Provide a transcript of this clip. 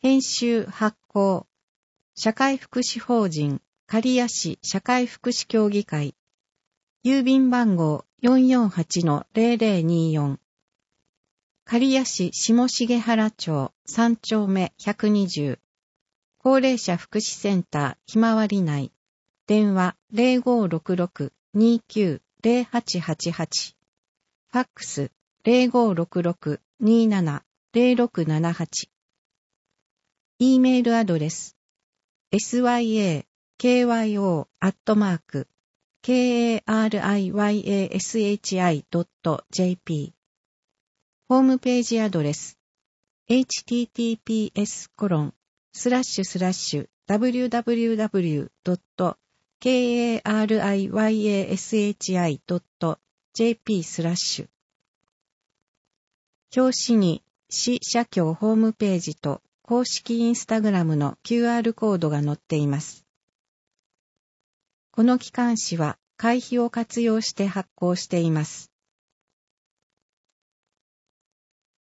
編集発行、社会福祉法人刈谷市社会福祉協議会、郵便番号 448-0024、刈谷市下重原町3丁目120、高齢者福祉センターひまわり内、電話 0566-290888、ファックス 0566-270678、E メールアドレス syakyoatmark.kariyashi.jp、 ホームページアドレス https://www.kariyashi.jp/。表紙に市社協ホームページと公式インスタグラムの QR コードが載っています。この機関誌は会費を活用して発行しています。